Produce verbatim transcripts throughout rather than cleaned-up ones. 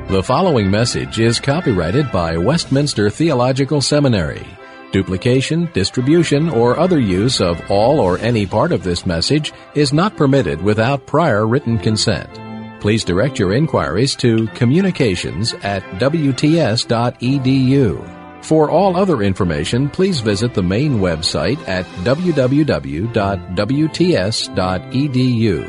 The following message is copyrighted by Westminster Theological Seminary. Duplication, distribution, or other use of all or any part of this message is not permitted without prior written consent. Please direct your inquiries to communications at w t s dot e d u. For all other information, please visit the main website at w w w dot w t s dot e d u.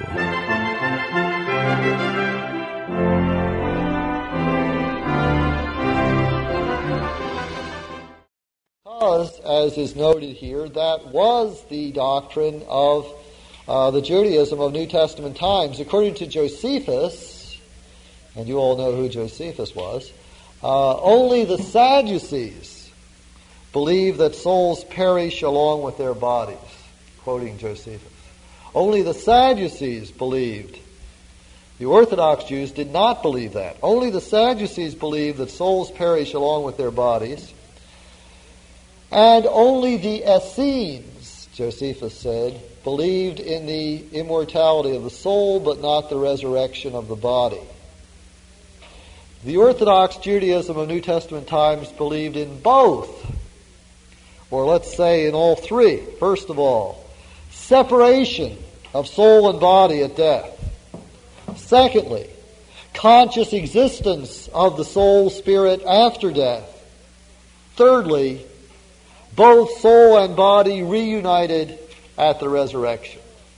Because, as is noted here, that was the doctrine of uh, the Judaism of New Testament times. According to Josephus, and you all know who Josephus was, Uh, only the Sadducees believe that souls perish along with their bodies, quoting Josephus. Only the Sadducees believed. The Orthodox Jews did not believe that. Only the Sadducees believed that souls perish along with their bodies. And only the Essenes, Josephus said, believed in the immortality of the soul, but not the resurrection of the body. The Orthodox Judaism of New Testament times believed in both, or let's say in all three. First of all, separation of soul and body at death. Secondly, conscious existence of the soul spirit after death. Thirdly, both soul and body reunited at the resurrection.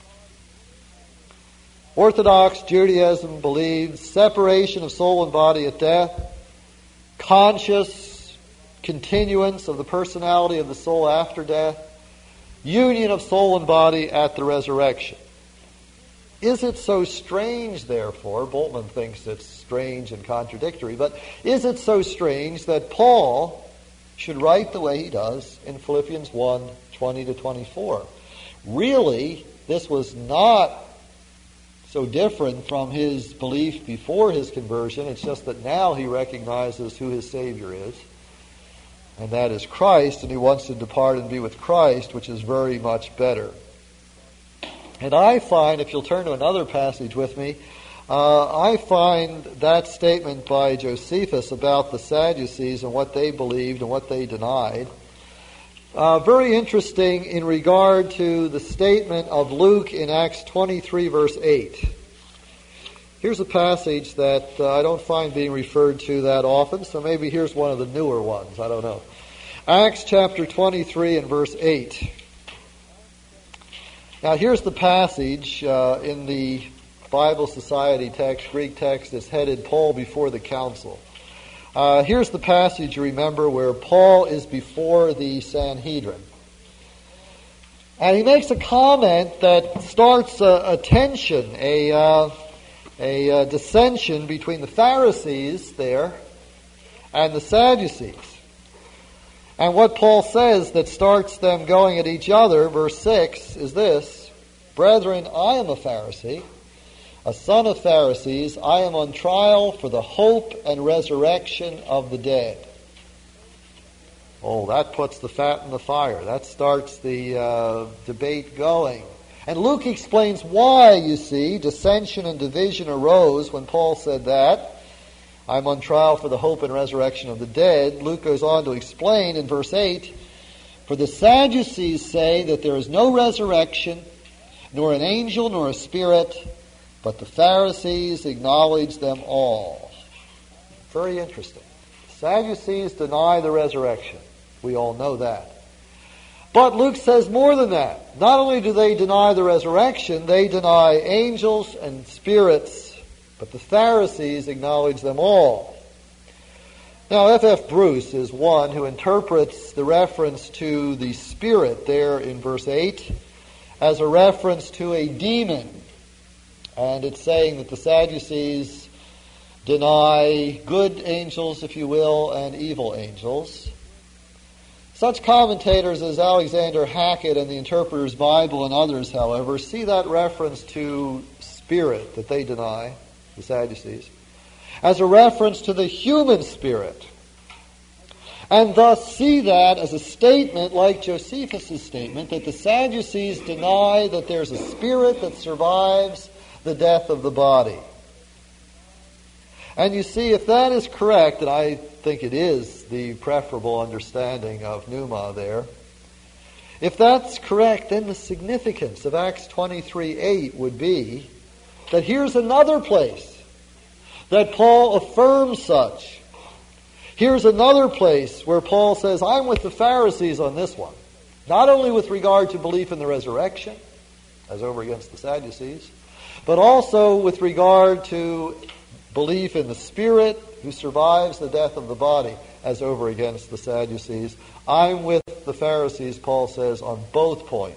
Orthodox Judaism believes separation of soul and body at death, conscious continuance of the personality of the soul after death, union of soul and body at the resurrection. Is it so strange, therefore, Bultmann thinks it's strange and contradictory, but is it so strange that Paul should write the way he does in Philippians one, twenty to twenty-four? Really, this was not so different from his belief before his conversion. It's just that now he recognizes who his Savior is, and that is Christ, and he wants to depart and be with Christ, which is very much better. And I find, if you'll turn to another passage with me, uh, I find that statement by Josephus about the Sadducees and what they believed and what they denied Uh, very interesting in regard to the statement of Luke in Acts twenty-three, verse eight. Here's a passage that uh, I don't find being referred to that often, so maybe here's one of the newer ones. I don't know. Acts chapter twenty-three and verse eight. Now here's the passage uh, in the Bible Society text, Greek text, that's headed Paul before the council. Uh, here's the passage, you remember, where Paul is before the Sanhedrin. And he makes a comment that starts a, a tension, a, uh, a uh, dissension between the Pharisees there and the Sadducees. And what Paul says that starts them going at each other, verse six, is this: "Brethren, I am a Pharisee, a son of Pharisees. I am on trial for the hope and resurrection of the dead." Oh, that puts the fat in the fire. That starts the uh, debate going. And Luke explains why, you see, dissension and division arose when Paul said that. I'm on trial for the hope and resurrection of the dead. Luke goes on to explain in verse eight, "For the Sadducees say that there is no resurrection, nor an angel, nor a spirit, but the Pharisees acknowledge them all." Very interesting. Sadducees deny the resurrection. We all know that. But Luke says more than that. Not only do they deny the resurrection, they deny angels and spirits, but the Pharisees acknowledge them all. Now, F F Bruce is one who interprets the reference to the spirit there in verse eight as a reference to a demon. And it's saying that the Sadducees deny good angels, if you will, and evil angels. Such commentators as Alexander Hackett and the Interpreter's Bible and others, however, see that reference to spirit that they deny, the Sadducees, as a reference to the human spirit, and thus see that as a statement like Josephus' statement that the Sadducees deny that there's a spirit that survives the death of the body. And you see, if that is correct, and I think it is the preferable understanding of pneuma there, if that's correct, then the significance of Acts twenty-three eight would be that here's another place that Paul affirms such. Here's another place where Paul says, I'm with the Pharisees on this one. Not only with regard to belief in the resurrection, as over against the Sadducees, but also with regard to belief in the Spirit who survives the death of the body, as over against the Sadducees. I'm with the Pharisees, Paul says, on both points.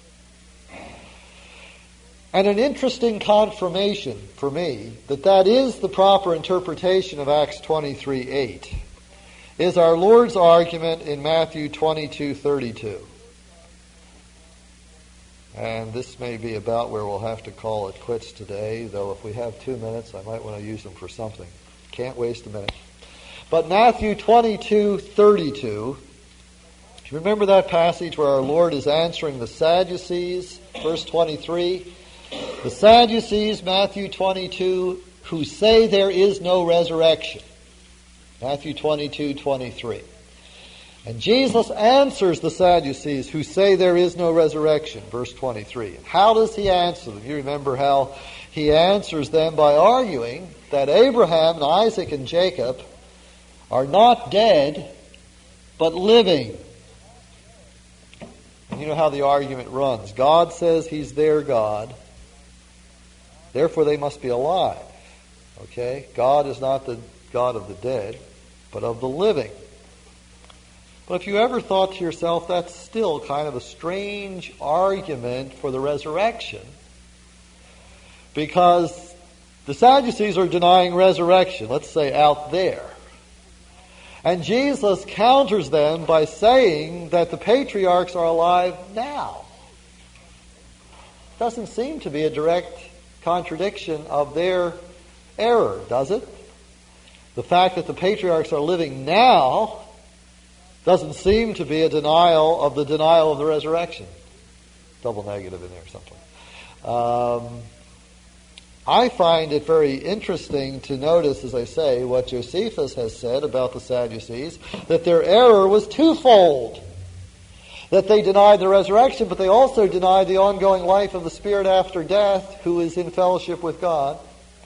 And an interesting confirmation for me that that is the proper interpretation of Acts twenty-three eight is our Lord's argument in Matthew twenty-two thirty-two. And this may be about where we'll have to call it quits today, though if we have two minutes, I might want to use them for something. Can't waste a minute. But Matthew twenty-two thirty-two, do you remember that passage where our Lord is answering the Sadducees? Verse twenty-three. The Sadducees, Matthew twenty-two, who say there is no resurrection. Matthew twenty-two twenty-three. And Jesus answers the Sadducees who say there is no resurrection, verse twenty-three. And how does he answer them? You remember how he answers them by arguing that Abraham and Isaac and Jacob are not dead, but living. And you know how the argument runs. God says he's their God. Therefore, they must be alive. Okay? God is not the God of the dead, but of the living. But if you ever thought to yourself, that's still kind of a strange argument for the resurrection, because the Sadducees are denying resurrection, let's say out there. And Jesus counters them by saying that the patriarchs are alive now. Doesn't seem to be a direct contradiction of their error, does it? The fact that the patriarchs are living now doesn't seem to be a denial of the denial of the resurrection. Double negative in there or something. Um, I find it very interesting to notice, as I say, what Josephus has said about the Sadducees, that their error was twofold. That they denied the resurrection, but they also denied the ongoing life of the Spirit after death, who is in fellowship with God.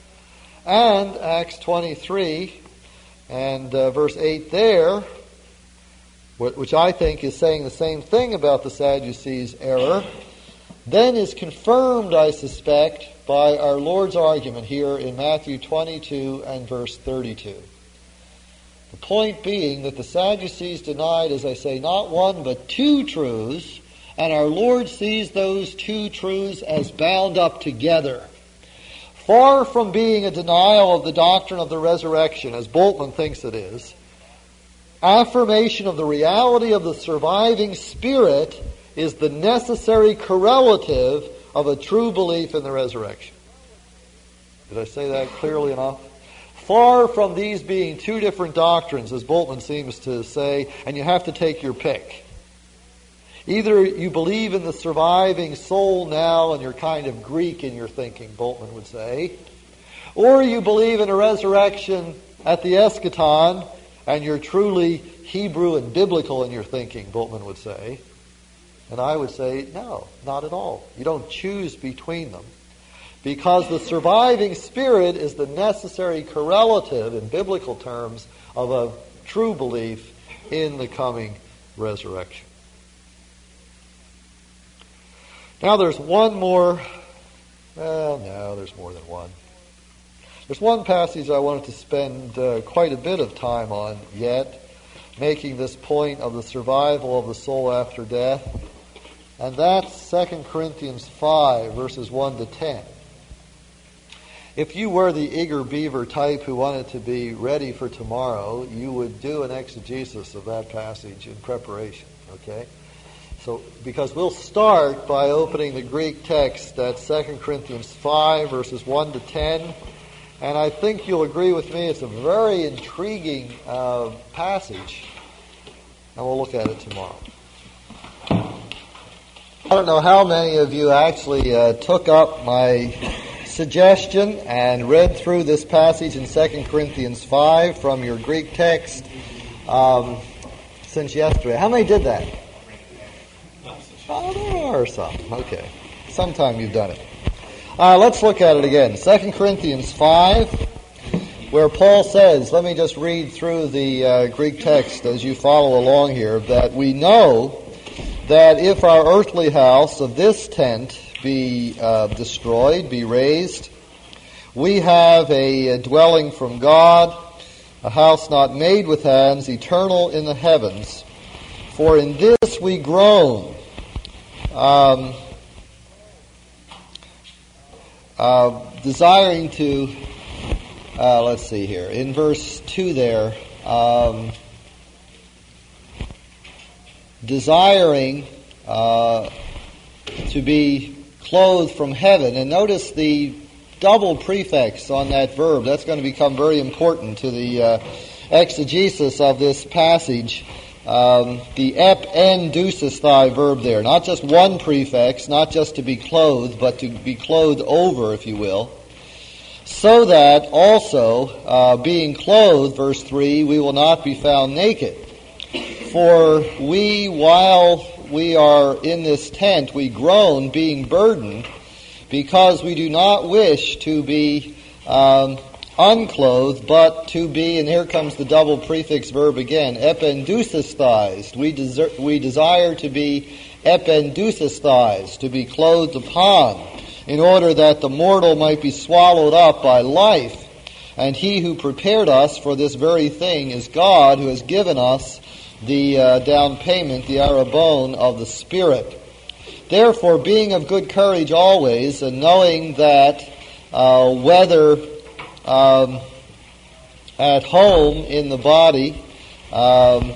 And Acts twenty-three and uh, verse eight there, which I think is saying the same thing about the Sadducees' error, then is confirmed, I suspect, by our Lord's argument here in Matthew twenty-two and verse thirty-two. The point being that the Sadducees denied, as I say, not one but two truths, and our Lord sees those two truths as bound up together. Far from being a denial of the doctrine of the resurrection, as Bultmann thinks it is, affirmation of the reality of the surviving Spirit is the necessary correlative of a true belief in the resurrection. Did I say that clearly enough? Far from these being two different doctrines, as Bultmann seems to say, and you have to take your pick. Either you believe in the surviving soul now and you're kind of Greek in your thinking, Bultmann would say, or you believe in a resurrection at the eschaton and you're truly Hebrew and biblical in your thinking, Bultmann would say. And I would say, no, not at all. You don't choose between them. Because the surviving Spirit is the necessary correlative, in biblical terms, of a true belief in the coming resurrection. Now there's one more, well, no, there's more than one. There's one passage I wanted to spend uh, quite a bit of time on yet, making this point of the survival of the soul after death. And that's Second Corinthians five, verses one to ten. If you were the eager beaver type who wanted to be ready for tomorrow, you would do an exegesis of that passage in preparation, okay? So, because we'll start by opening the Greek text at Second Corinthians five, verses one to ten, and I think you'll agree with me it's a very intriguing uh, passage, and we'll look at it tomorrow. I don't know how many of you actually uh, took up my suggestion and read through this passage in Second Corinthians five from your Greek text um, since yesterday. How many did that? Oh, there are some. Okay. Sometime you've done it. Uh, let's look at it again. Second Corinthians five, where Paul says, let me just read through the uh, Greek text as you follow along here, that we know that if our earthly house of this tent be uh, destroyed, be razed, we have a, a dwelling from God, a house not made with hands, eternal in the heavens. For in this we groan, um, uh, desiring to, uh, let's see here, in verse two there, um, desiring uh, to be clothed from heaven. And notice the double prefix on that verb. That's going to become very important to the uh, exegesis of this passage. Um, the ependusisthai verb there. Not just one prefix, not just to be clothed, but to be clothed over, if you will. So that also, uh, being clothed, verse three, we will not be found naked. For we, while we are in this tent, we groan, being burdened, because we do not wish to be um, unclothed, but to be, and here comes the double prefix verb again, ependusisthized. We, desir- we desire to be ependusisthized, to be clothed upon, in order that the mortal might be swallowed up by life. And he who prepared us for this very thing is God, who has given us the uh, down payment, the arabon of the Spirit. Therefore, being of good courage always, and knowing that uh, whether um, at home in the body, um,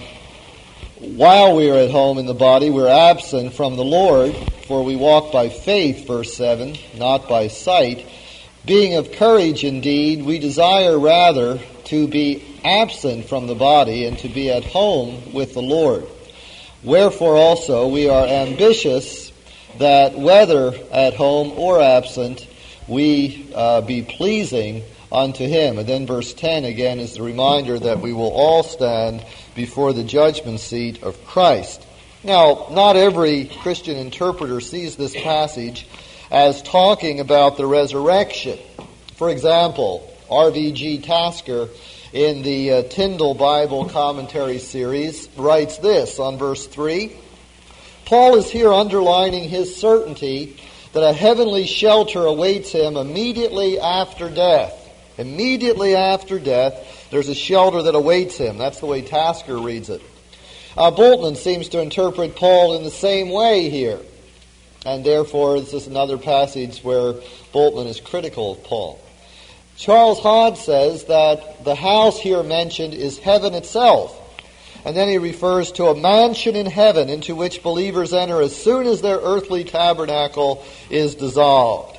while we are at home in the body, we're absent from the Lord, for we walk by faith, verse seven, not by sight. Being of courage indeed, we desire rather to be absent from the body and to be at home with the Lord. Wherefore also we are ambitious that whether at home or absent, we uh, be pleasing unto Him. And then verse ten again is the reminder that we will all stand before the judgment seat of Christ. Now, not every Christian interpreter sees this passage as talking about the resurrection. For example, R V G Tasker in the uh, Tyndale Bible Commentary Series writes this on verse three. Paul is here underlining his certainty that a heavenly shelter awaits him immediately after death. Immediately after death, there's a shelter that awaits him. That's the way Tasker reads it. Uh, Bultmann seems to interpret Paul in the same way here. And therefore, this is another passage where Bultmann is critical of Paul. Charles Hodge says that the house here mentioned is heaven itself. And then he refers to a mansion in heaven into which believers enter as soon as their earthly tabernacle is dissolved.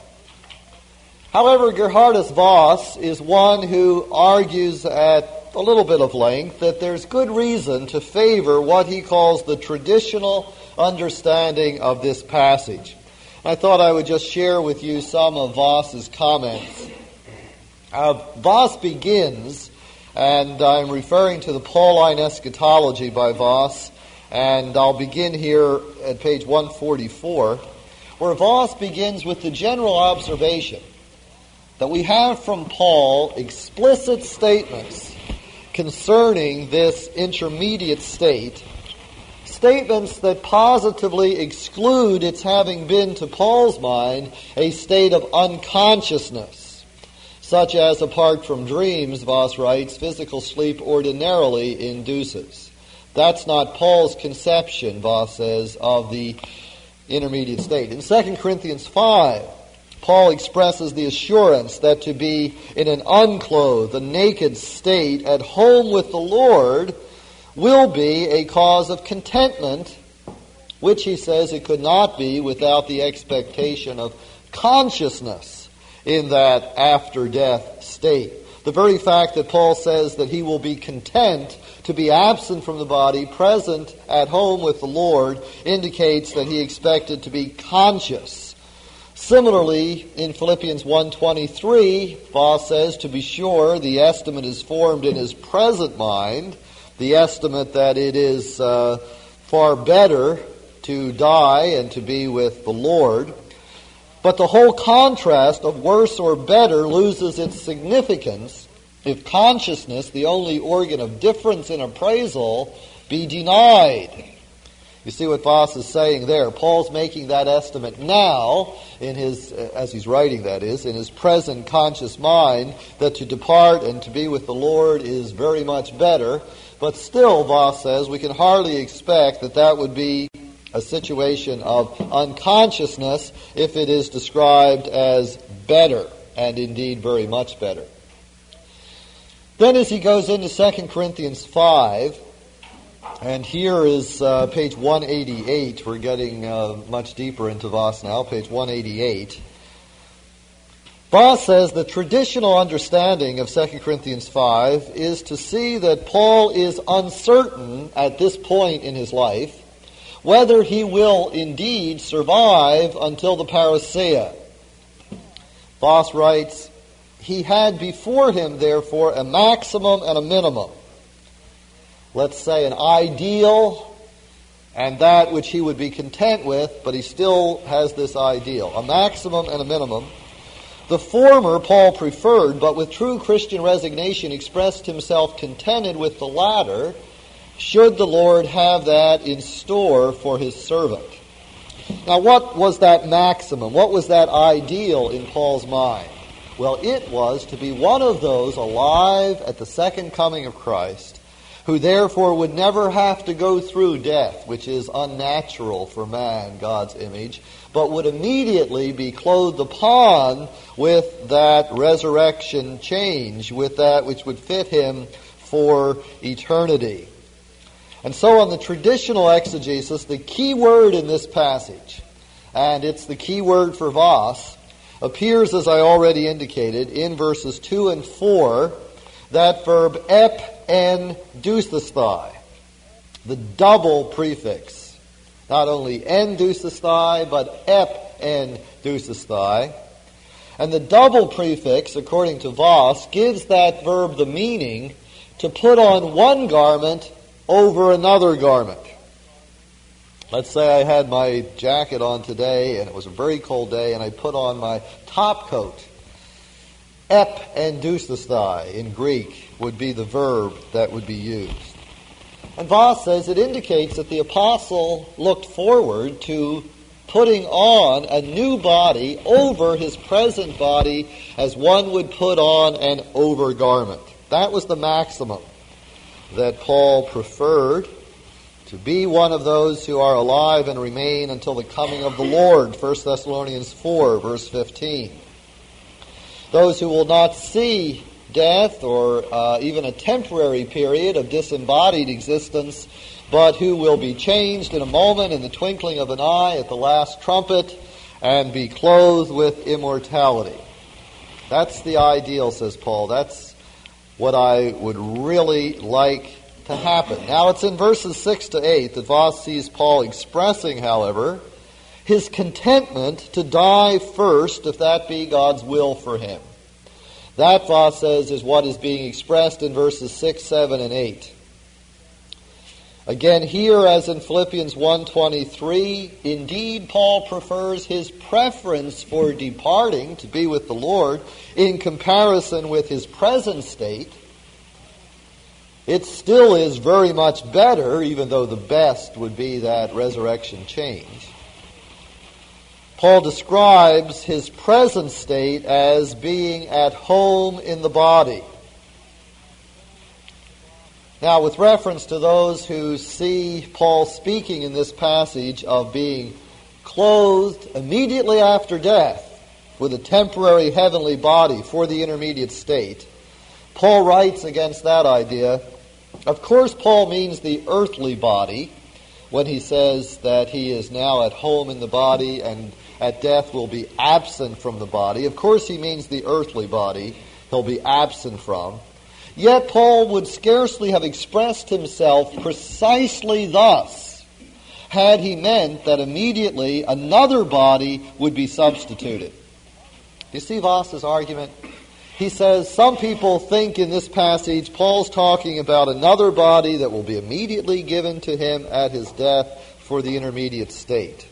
However, Gerhardus Voss is one who argues at a little bit of length that there's good reason to favor what he calls the traditional understanding of this passage. I thought I would just share with you some of Voss's comments. Uh, Voss begins, and I'm referring to the Pauline Eschatology by Voss, and I'll begin here at page one forty-four, where Voss begins with the general observation that we have from Paul explicit statements concerning this intermediate state, statements that positively exclude its having been, to Paul's mind, a state of unconsciousness, such as, apart from dreams, Voss writes, physical sleep ordinarily induces. That's not Paul's conception, Voss says, of the intermediate state. In Second Corinthians five, Paul expresses the assurance that to be in an unclothed, a naked state at home with the Lord will be a cause of contentment, which he says it could not be without the expectation of consciousness in that after-death state. The very fact that Paul says that he will be content to be absent from the body, present at home with the Lord, indicates that he expected to be conscious. Similarly, in Philippians one twenty-three, Voss says, to be sure, the estimate is formed in his present mind, the estimate that it is uh, far better to die and to be with the Lord. But the whole contrast of worse or better loses its significance if consciousness, the only organ of difference in appraisal, be denied. You see what Voss is saying there. Paul's making that estimate now, in his, as he's writing that is, in his present conscious mind, that to depart and to be with the Lord is very much better. But still, Voss says, we can hardly expect that that would be a situation of unconsciousness if it is described as better, and indeed very much better. Then as he goes into Second Corinthians five, and here is uh, page one eighty-eight. We're getting uh, much deeper into Voss now, page one eighty-eight. Voss says the traditional understanding of Second Corinthians five is to see that Paul is uncertain at this point in his life whether he will indeed survive until the parousia. Voss writes, he had before him, therefore, a maximum and a minimum. Let's say an ideal and that which he would be content with, but he still has this ideal, a maximum and a minimum. The former Paul preferred, but with true Christian resignation expressed himself contented with the latter, should the Lord have that in store for his servant. Now, what was that maximum? What was that ideal in Paul's mind? Well, it was to be one of those alive at the second coming of Christ, who therefore would never have to go through death, which is unnatural for man, God's image, but would immediately be clothed upon with that resurrection change, with that which would fit him for eternity. And so on the traditional exegesis, the key word in this passage, and it's the key word for Voss, appears, as I already indicated, in verses two and four, that verb ep en dusesthai, the double prefix. Not only en dusesthai, but ep en dusesthai. And the double prefix, according to Voss, gives that verb the meaning to put on one garment over another garment. Let's say I had my jacket on today and it was a very cold day and I put on my top coat. Ep en dusesthai in Greek would be the verb that would be used. And Voss says it indicates that the apostle looked forward to putting on a new body over his present body as one would put on an overgarment. That was the maximum that Paul preferred, to be one of those who are alive and remain until the coming of the Lord, First Thessalonians four, verse fifteen. Those who will not see death or uh, even a temporary period of disembodied existence, but who will be changed in a moment, in the twinkling of an eye, at the last trumpet, and be clothed with immortality. That's the ideal, says Paul. That's what I would really like to happen. Now, it's in verses six to eight that Voss sees Paul expressing, however, his contentment to die first, if that be God's will for him. That, Voss says, is what is being expressed in verses six, seven, and eight. Again, here, as in Philippians one twenty-three, indeed Paul prefers his preference for departing to be with the Lord in comparison with his present state. It still is very much better, even though the best would be that resurrection change. Paul describes his present state as being at home in the body. Now, with reference to those who see Paul speaking in this passage of being clothed immediately after death with a temporary heavenly body for the intermediate state, Paul writes against that idea. Of course, Paul means the earthly body when he says that he is now at home in the body and at death will be absent from the body. Of course, he means the earthly body he'll be absent from. Yet Paul would scarcely have expressed himself precisely thus had he meant that immediately another body would be substituted. Do you see Voss's argument? He says some people think in this passage Paul's talking about another body that will be immediately given to him at his death for the intermediate state.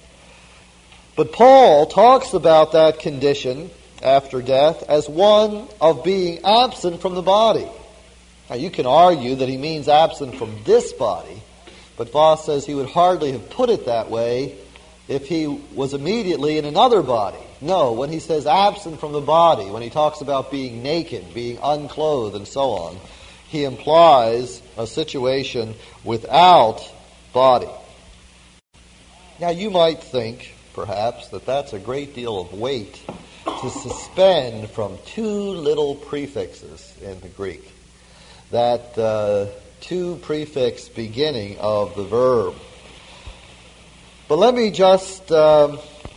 But Paul talks about that condition after death as one of being absent from the body. Now you can argue that he means absent from this body, but Voss says he would hardly have put it that way if he was immediately in another body. No, when he says absent from the body, when he talks about being naked, being unclothed, and so on, he implies a situation without body. Now you might think, perhaps, that that's a great deal of weight to suspend from two little prefixes in the Greek. That uh, two prefix beginning of the verb. But let me just um,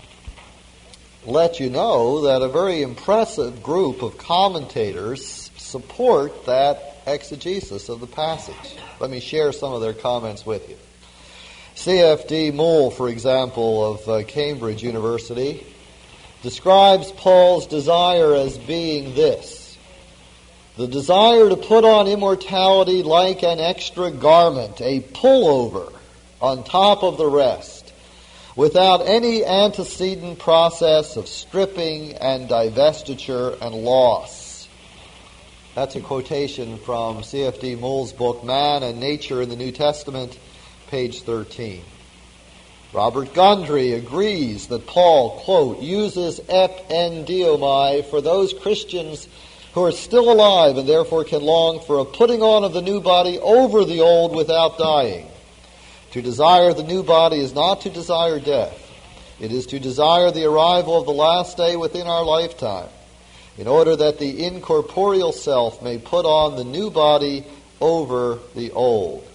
let you know that a very impressive group of commentators support that exegesis of the passage. Let me share some of their comments with you. C F D Moule, for example, of uh, Cambridge University, describes Paul's desire as being this: the desire to put on immortality like an extra garment, a pullover on top of the rest, without any antecedent process of stripping and divestiture and loss. That's a quotation from C F D Moule's book, Man and Nature in the New Testament, page thirteen. Robert Gundry agrees that Paul, quote, uses ep en diomai for those Christians who are still alive and therefore can long for a putting on of the new body over the old without dying. To desire the new body is not to desire death. It is to desire the arrival of the last day within our lifetime, in order that the incorporeal self may put on the new body over the old.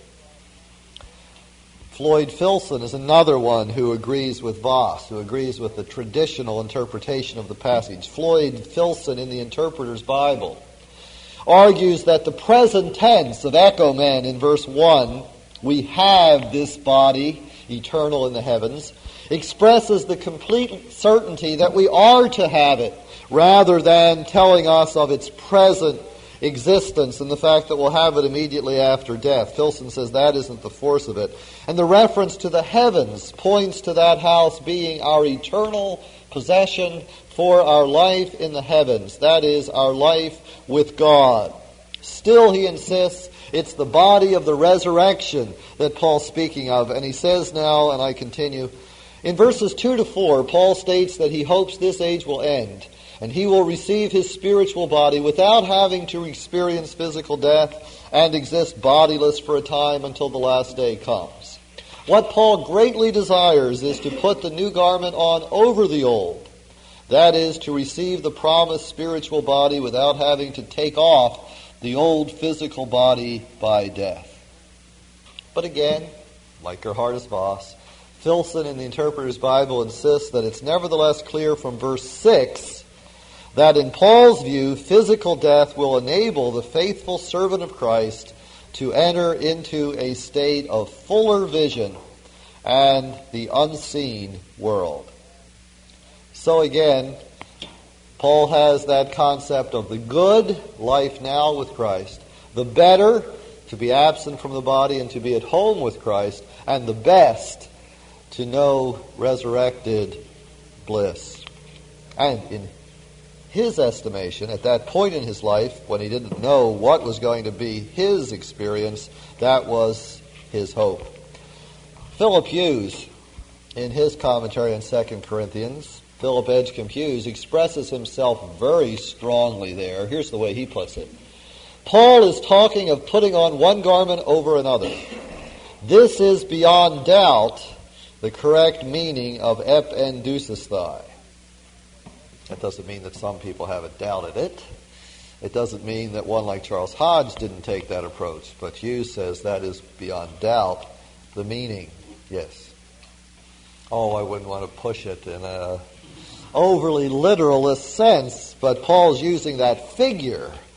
Floyd Filson is another one who agrees with Voss, who agrees with the traditional interpretation of the passage. Floyd Filson, in the Interpreter's Bible, argues that the present tense of echomen in verse one, we have this body eternal in the heavens, expresses the complete certainty that we are to have it, rather than telling us of its present existence and the fact that we'll have it immediately after death. Filson says that isn't the force of it. And the reference to the heavens points to that house being our eternal possession for our life in the heavens. That is, our life with God. Still, he insists, it's the body of the resurrection that Paul's speaking of. And he says now, and I continue, in verses two to four, Paul states that he hopes this age will end, and he will receive his spiritual body without having to experience physical death and exist bodiless for a time until the last day comes. What Paul greatly desires is to put the new garment on over the old. That is, to receive the promised spiritual body without having to take off the old physical body by death. But again, like Gerhardus Voss, Filson in the Interpreter's Bible insists that it's nevertheless clear from verse six that in Paul's view, physical death will enable the faithful servant of Christ to enter into a state of fuller vision and the unseen world. So again, Paul has that concept of the good, life now with Christ, the better, to be absent from the body and to be at home with Christ, and the best, to know resurrected bliss. And in his estimation, at that point in his life, when he didn't know what was going to be his experience, that was his hope. Philip Hughes, in his commentary on Second Corinthians, Philip Edgecombe Hughes expresses himself very strongly there. Here's the way he puts it. Paul is talking of putting on one garment over another. This is beyond doubt the correct meaning of ep en dousaesthai. That doesn't mean that some people haven't doubted it. It doesn't mean that one like Charles Hodge didn't take that approach. But Hughes says that is beyond doubt the meaning. Yes. Oh, I wouldn't want to push it in a overly literalist sense, but Paul's using that figure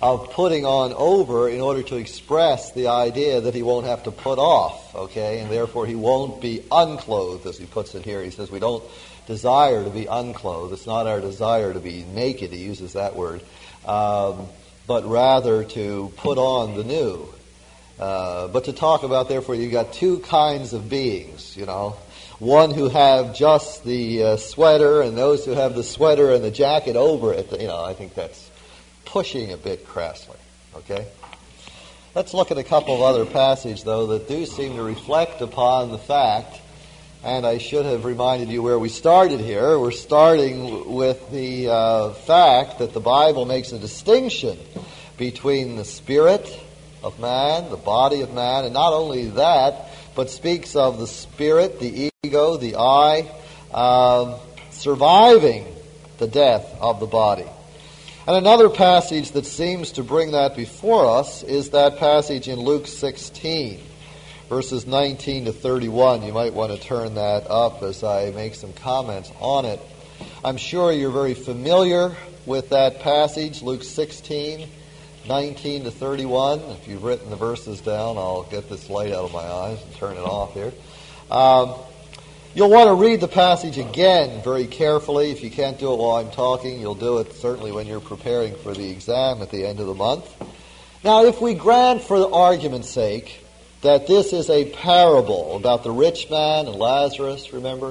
of putting on over in order to express the idea that he won't have to put off, okay, and therefore he won't be unclothed, as he puts it here. He says we don't desire to be unclothed. It's not our desire to be naked, he uses that word, um, but rather to put on the new. Uh, but to talk about, therefore, you've got two kinds of beings, you know, one who have just the uh, sweater and those who have the sweater and the jacket over it. You know, I think that's pushing a bit crassly, okay? Let's look at a couple of other passages, though, that do seem to reflect upon the fact, and I should have reminded you where we started here. We're starting with the uh, fact that the Bible makes a distinction between the spirit of man, the body of man, and not only that, but speaks of the spirit, the ego, the I, uh, surviving the death of the body. And another passage that seems to bring that before us is that passage in Luke sixteen, verses nineteen to thirty-one. You might want to turn that up as I make some comments on it. I'm sure you're very familiar with that passage, Luke sixteen, nineteen to thirty-one. If you've written the verses down, I'll get this light out of my eyes and turn it off here. Um, you'll want to read the passage again very carefully. If you can't do it while I'm talking, you'll do it certainly when you're preparing for the exam at the end of the month. Now, if we grant for the argument's sake that this is a parable about the rich man and Lazarus, remember,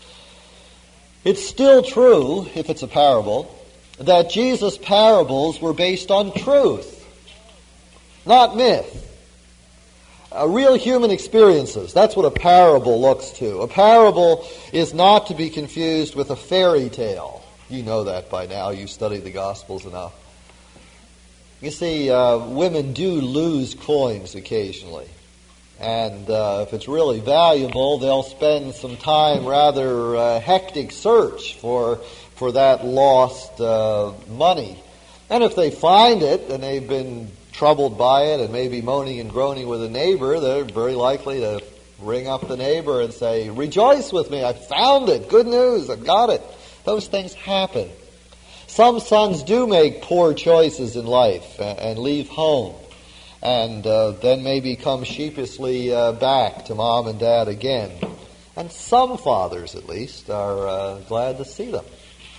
it's still true, if it's a parable, that Jesus' parables were based on truth, not myth. Uh, real human experiences. That's what a parable looks to. A parable is not to be confused with a fairy tale. You know that by now. You study the Gospels enough. You see, uh, women do lose coins occasionally. And uh, if it's really valuable, they'll spend some time, rather uh, hectic search for for that lost uh, money. And if they find it and they've been troubled by it and maybe moaning and groaning with a neighbor, they're very likely to ring up the neighbor and say, "Rejoice with me, I found it, good news, I've got it." Those things happen. Some sons do make poor choices in life and, and leave home, and uh, then maybe come sheepishly uh, back to mom and dad again. And some fathers, at least, are uh, glad to see them.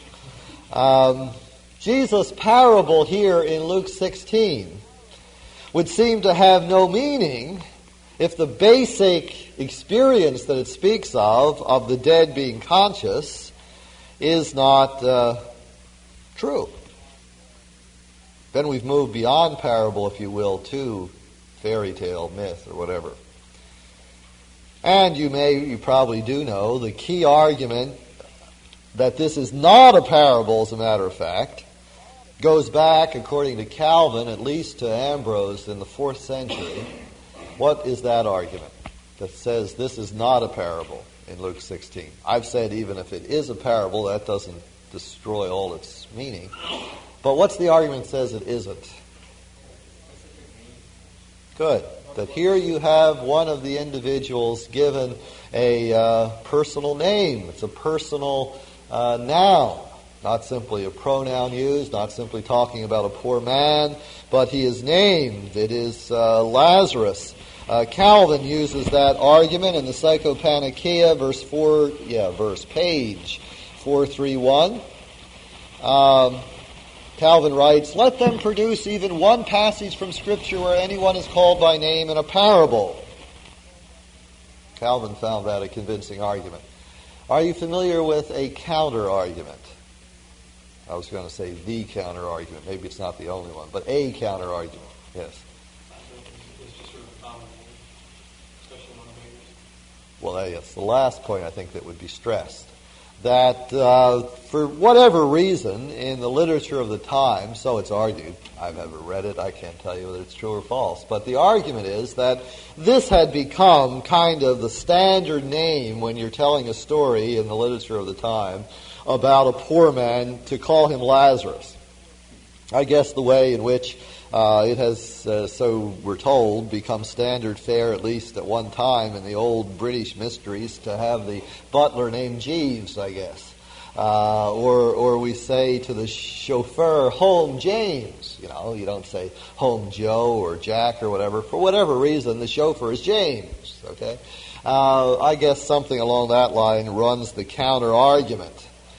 Um, Jesus' parable here in Luke sixteen would seem to have no meaning if the basic experience that it speaks of, of the dead being conscious, is not uh, true. Then we've moved beyond parable, if you will, to fairy tale, myth, or whatever. And you may, you probably do know, the key argument that this is not a parable, as a matter of fact, goes back, according to Calvin, at least to Ambrose in the fourth century. What is that argument that says this is not a parable in Luke sixteen? I've said even if it is a parable, that doesn't destroy all its meaning. But what's the argument that says it isn't? Good. That here you have one of the individuals given a uh, personal name. It's a personal uh, noun. Not simply a pronoun used, not simply talking about a poor man, but he is named. It is uh, Lazarus. Uh, Calvin uses that argument in the Psychopanacea, verse four, yeah, verse page four thirty-one. Um, Calvin writes, "Let them produce even one passage from Scripture where anyone is called by name in a parable." Calvin found that a convincing argument. Are you familiar with a counter-argument? I was going to say the counter-argument. Maybe it's not the only one, but a counter-argument. Yes. Well, yes, the last point I think that would be stressed. That uh, for whatever reason, in the literature of the time, so it's argued, I've never read it, I can't tell you whether it's true or false, but the argument is that this had become kind of the standard name when you're telling a story in the literature of the time about a poor man, to call him Lazarus. I guess the way in which uh, it has, uh, so we're told, become standard fare, at least at one time in the old British mysteries, to have the butler named Jeeves, I guess. Uh, or, or we say to the chauffeur, "Home, James." You know, you don't say "Home, Joe" or Jack or whatever. For whatever reason, the chauffeur is James. Okay, uh, I guess something along that line runs the counter argument.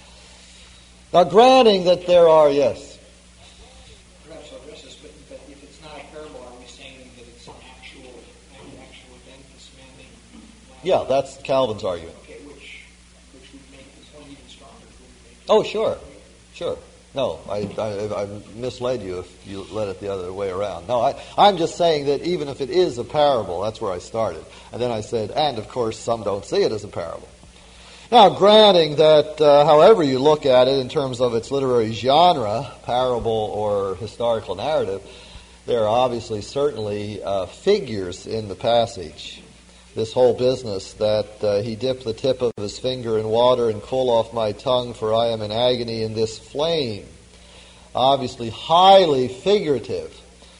Now, granting that there are, yes. Perhaps I'll address this, but, but if it's not a parable, are we saying that it's an actual, an actual event, this man named? Yeah, that's Calvin's argument. Okay, which which would make this one even stronger. Oh, sure, sure. No, I, I, I misled you if you led it the other way around. No, I, I'm just saying that even if it is a parable, that's where I started. And then I said, and of course some don't see it as a parable. Now, granting that uh, however you look at it in terms of its literary genre, parable or historical narrative, there are obviously certainly uh, figures in the passage. This whole business that uh, he dipped the tip of his finger in water and cool off my tongue, for I am in agony in this flame. Obviously highly figurative.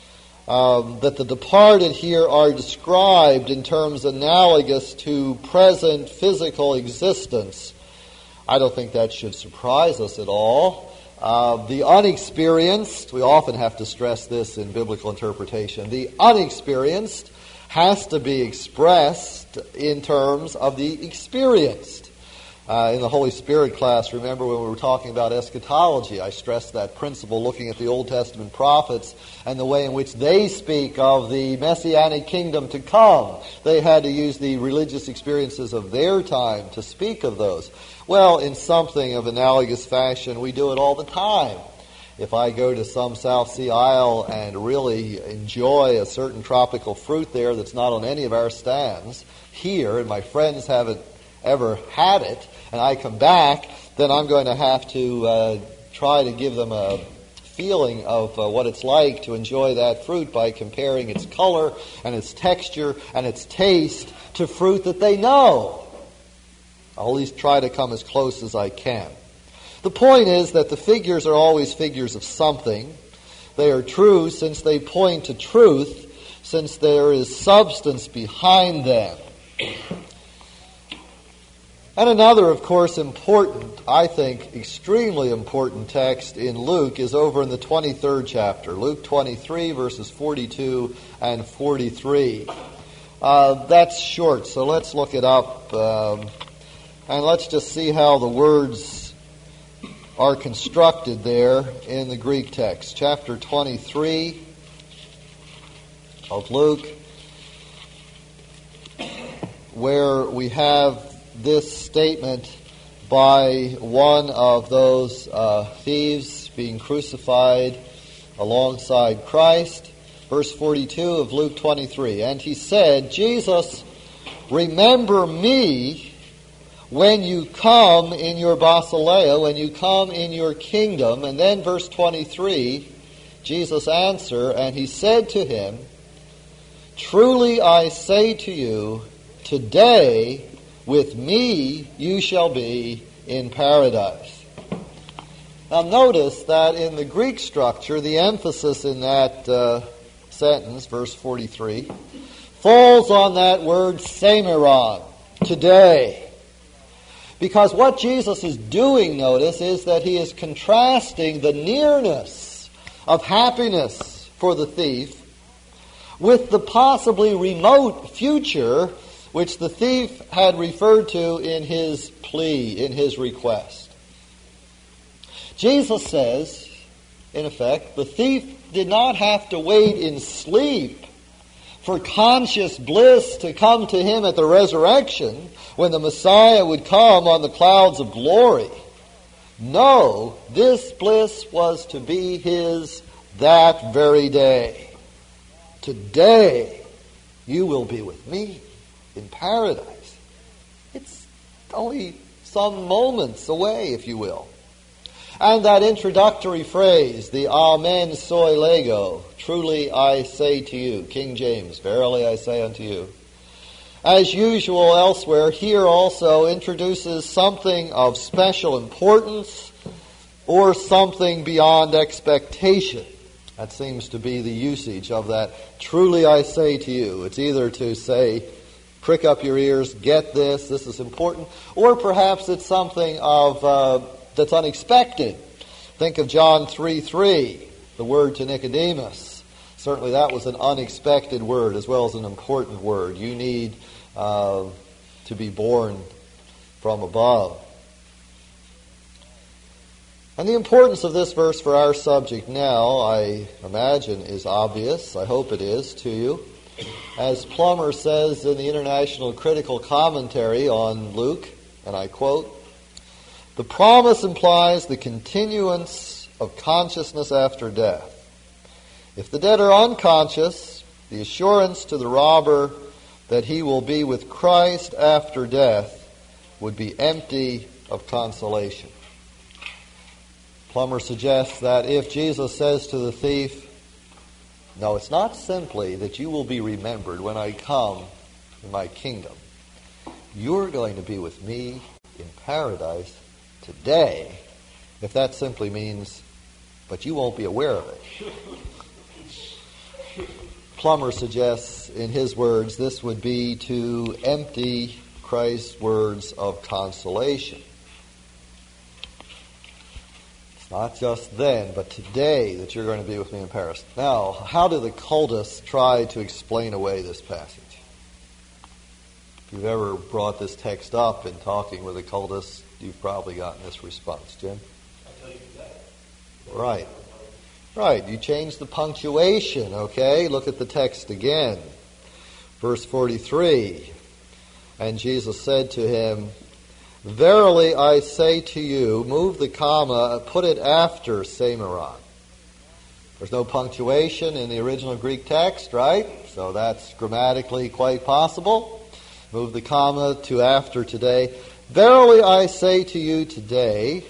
Um, that the departed here are described in terms analogous to present physical existence. I don't think that should surprise us at all. Uh, the unexperienced, we often have to stress this in biblical interpretation, the unexperienced has to be expressed in terms of the experienced. Uh, in the Holy Spirit class, remember when we were talking about eschatology, I stressed that principle looking at the Old Testament prophets and the way in which they speak of the Messianic kingdom to come. They had to use the religious experiences of their time to speak of those. Well, in something of analogous fashion, we do it all the time. If I go to some South Sea Isle and really enjoy a certain tropical fruit there that's not on any of our stands here, and my friends haven't ever had it, and I come back, then I'm going to have to uh, try to give them a feeling of uh, what it's like to enjoy that fruit by comparing its color and its texture and its taste to fruit that they know. I'll at least try to come as close as I can. The point is that the figures are always figures of something. They are true since they point to truth, since there is substance behind them. And another, of course, important, I think, extremely important text in Luke is over in the twenty-third chapter, Luke twenty-three, verses forty-two and forty-three. Uh, that's short, so let's look it up, um, and let's just see how the words are constructed there in the Greek text. Chapter twenty-three of Luke, where we have this statement by one of those uh, thieves being crucified alongside Christ. Verse forty-two of Luke twenty-three. And he said, Jesus, remember me when you come in your basileia, when you come in your kingdom. And then verse twenty-three, Jesus answered, and he said to him, truly I say to you, today with me you shall be in paradise. Now notice that in the Greek structure, the emphasis in that uh, sentence, verse forty-three, falls on that word semeron, today. Because what Jesus is doing, notice, is that he is contrasting the nearness of happiness for the thief with the possibly remote future which the thief had referred to in his plea, in his request. Jesus says, in effect, the thief did not have to wait in sleep for conscious bliss to come to him at the resurrection when the Messiah would come on the clouds of glory. No, this bliss was to be his that very day. Today, you will be with me in paradise. It's only some moments away, if you will. And that introductory phrase, the Amen soy lego, truly I say to you, King James, verily I say unto you. As usual elsewhere, here also introduces something of special importance or something beyond expectation. That seems to be the usage of that, truly I say to you. It's either to say, prick up your ears, get this, this is important, or perhaps it's something of uh, that's unexpected. Think of John three three, the word to Nicodemus. Certainly that was an unexpected word as well as an important word. You need uh, to be born from above. And the importance of this verse for our subject now, I imagine, is obvious. I hope it is to you. As Plummer says in the International Critical Commentary on Luke, and I quote, "The promise implies the continuance of consciousness after death. If the dead are unconscious, the assurance to the robber that he will be with Christ after death would be empty of consolation." Plummer suggests that if Jesus says to the thief, "No, it's not simply that you will be remembered when I come in my kingdom. You're going to be with me in paradise today," if that simply means, but you won't be aware of it. Plummer suggests, in his words, this would be to empty Christ's words of consolation. It's not just then, but today that you're going to be with me in Paris. Now, how do the cultists try to explain away this passage? If you've ever brought this text up in talking with a cultist, you've probably gotten this response. Jim? I tell you that. Right. Right. You change the punctuation, okay? Look at the text again. Verse forty-three. "And Jesus said to him, Verily I say to you," move the comma, put it after semeron. There's no punctuation in the original Greek text, right? So that's grammatically quite possible. Move the comma to after today. "Verily I say to you today,"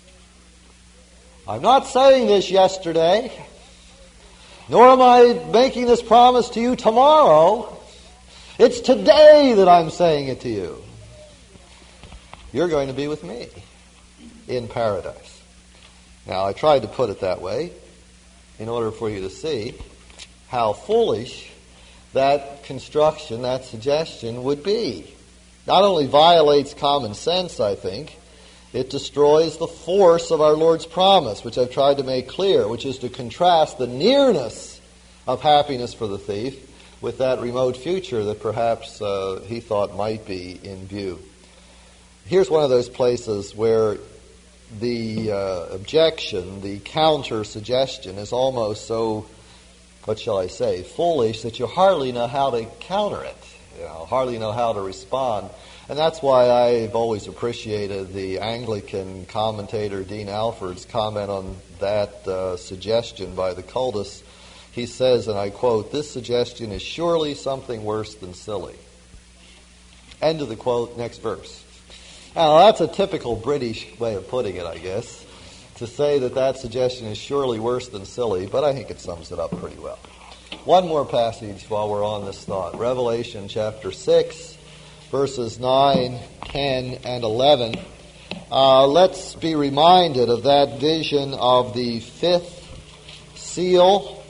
I'm not saying this yesterday, nor am I making this promise to you tomorrow. It's today that I'm saying it to you. You're going to be with me in paradise. Now, I tried to put it that way in order for you to see how foolish that construction, that suggestion would be. Not only violates common sense, I think, it destroys the force of our Lord's promise, which I've tried to make clear, which is to contrast the nearness of happiness for the thief with that remote future that perhaps uh, he thought might be in view. Here's one of those places where the uh, objection, the counter-suggestion is almost so, what shall I say, foolish that you hardly know how to counter it, you know, hardly know how to respond. And that's why I've always appreciated the Anglican commentator Dean Alford's comment on that uh, suggestion by the cultists. He says, and I quote, "This suggestion is surely something worse than silly." End of the quote, next verse. Now, that's a typical British way of putting it, I guess, to say that that suggestion is surely worse than silly, but I think it sums it up pretty well. One more passage while we're on this thought. Revelation chapter six, verses nine, ten, and eleven. Uh, let's be reminded of that vision of the fifth seal.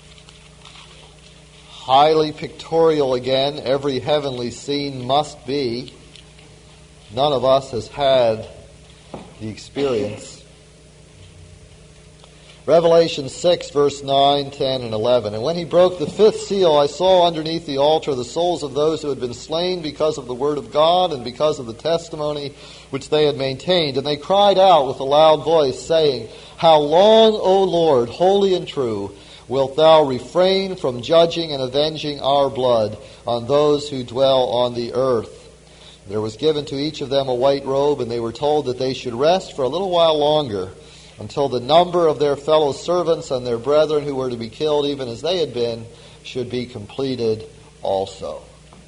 Highly pictorial again. Every heavenly scene must be. None of us has had the experience. Revelation six, verse nine, ten, and eleven. "And when he broke the fifth seal, I saw underneath the altar the souls of those who had been slain because of the word of God and because of the testimony which they had maintained. And they cried out with a loud voice, saying, How long, O Lord, holy and true, wilt thou refrain from judging and avenging our blood on those who dwell on the earth? There was given to each of them a white robe, and they were told that they should rest for a little while longer, until the number of their fellow servants and their brethren who were to be killed, even as they had been, should be completed also."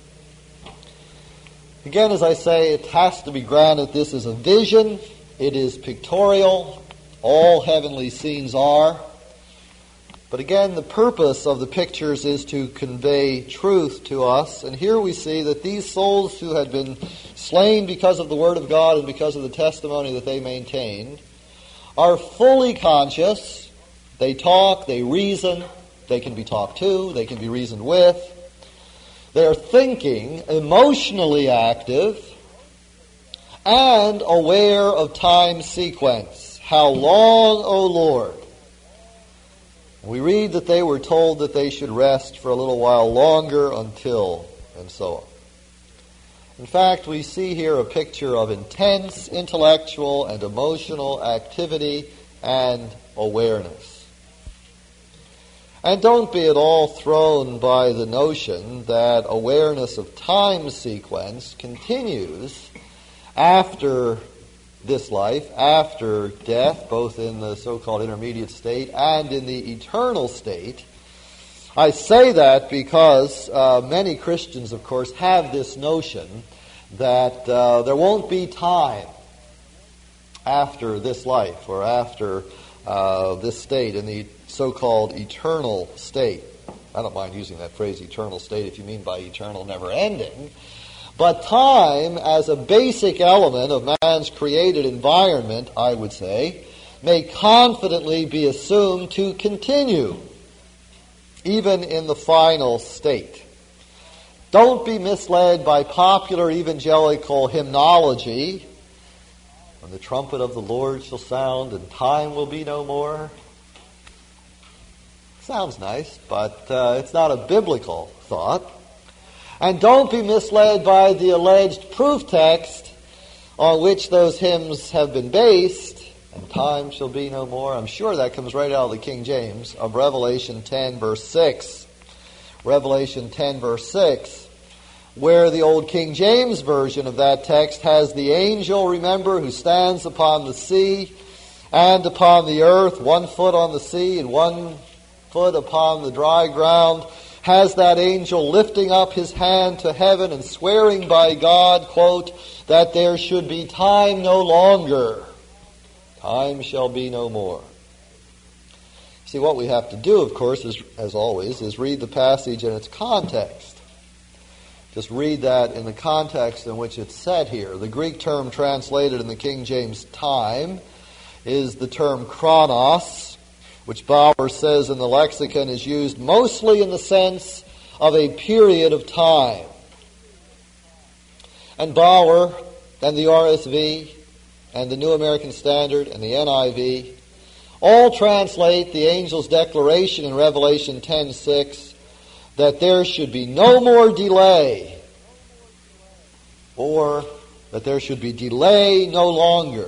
Again, as I say, it has to be granted this is a vision. It is pictorial. All heavenly scenes are. But again, the purpose of the pictures is to convey truth to us. And here we see that these souls who had been slain because of the Word of God and because of the testimony that they maintained are fully conscious. They talk, they reason, they can be talked to, they can be reasoned with. They're thinking, emotionally active, and aware of time sequence. How long, O Lord? We read that they were told that they should rest for a little while longer until, and so on. In fact, we see here a picture of intense intellectual and emotional activity and awareness. And don't be at all thrown by the notion that awareness of time sequence continues after this life, after death, both in the so-called intermediate state and in the eternal state. I say that because uh, many Christians, of course, have this notion that uh, there won't be time after this life or after uh, this state, in the so-called eternal state. I don't mind using that phrase, eternal state, if you mean by eternal, never-ending. But time, as a basic element of man's created environment, I would say, may confidently be assumed to continue, even in the final state. Don't be misled by popular evangelical hymnology. When the trumpet of the Lord shall sound and time will be no more. Sounds nice, but uh, it's not a biblical thought. And don't be misled by the alleged proof text on which those hymns have been based, and time shall be no more. I'm sure that comes right out of the King James, of Revelation ten, verse six. Revelation ten, verse six, where the old King James version of that text has the angel, remember, who stands upon the sea and upon the earth, one foot on the sea and one foot upon the dry ground, has that angel lifting up his hand to heaven and swearing by God, quote, that there should be time no longer. Time shall be no more. See, what we have to do, of course, is, as always, is read the passage in its context. Just read that in the context in which it's said here. The Greek term translated in the King James time is the term chronos, which Bauer says in the lexicon is used mostly in the sense of a period of time. And Bauer and the R S V and the New American Standard and the N I V all translate the angel's declaration in Revelation ten six that there should be no more delay, or that there should be delay no longer.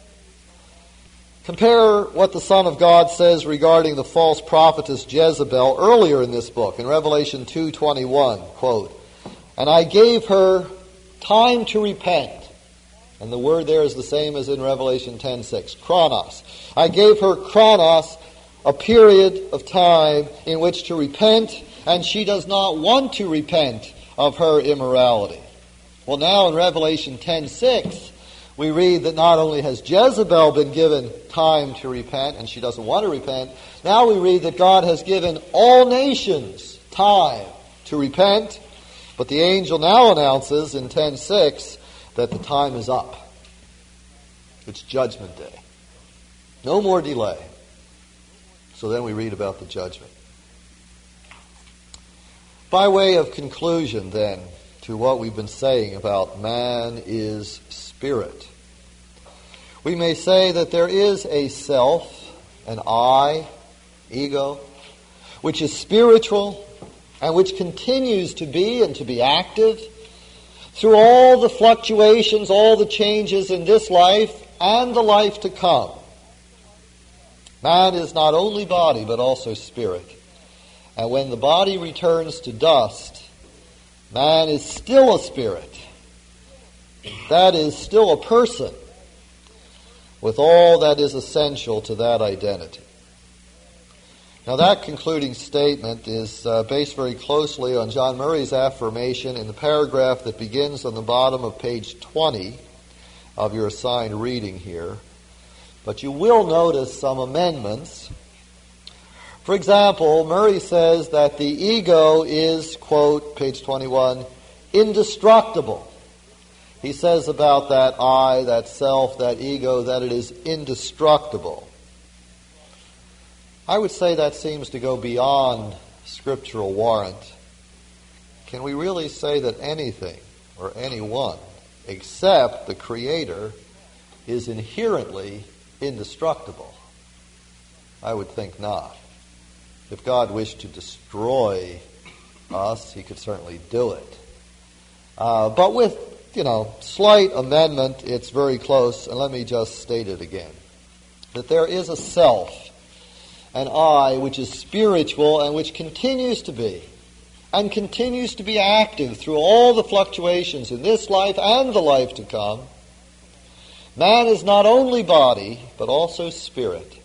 Compare what the Son of God says regarding the false prophetess Jezebel earlier in this book, in Revelation two twenty-one, quote, and I gave her time to repent. And the word there is the same as in Revelation ten six, chronos. I gave her chronos, a period of time in which to repent, and she does not want to repent of her immorality. Well, now in Revelation ten six, we read that not only has Jezebel been given time to repent, and she doesn't want to repent, now we read that God has given all nations time to repent, but the angel now announces in ten six that the time is up. It's Judgment Day. No more delay. So then we read about the judgment. By way of conclusion, then, to what we've been saying about man is spirit, we may say that there is a self, an I, ego, which is spiritual and which continues to be and to be active through all the fluctuations, all the changes in this life and the life to come. Man is not only body but also spirit. And when the body returns to dust, man is still a spirit. That is still a person with all that is essential to that identity. Now that concluding statement is uh, based very closely on John Murray's affirmation in the paragraph that begins on the bottom of page twenty of your assigned reading here. But you will notice some amendments. For example, Murray says that the ego is, quote, page twenty-one, indestructible. He says about that I, that self, that ego, that it is indestructible. I would say that seems to go beyond scriptural warrant. Can we really say that anything or anyone except the Creator is inherently indestructible? I would think not. If God wished to destroy us, he could certainly do it. Uh, but with, you know, slight amendment, it's very close, and let me just state it again. That there is a self, an I, which is spiritual and which continues to be, and continues to be active through all the fluctuations in this life and the life to come. Man is not only body, but also spirit.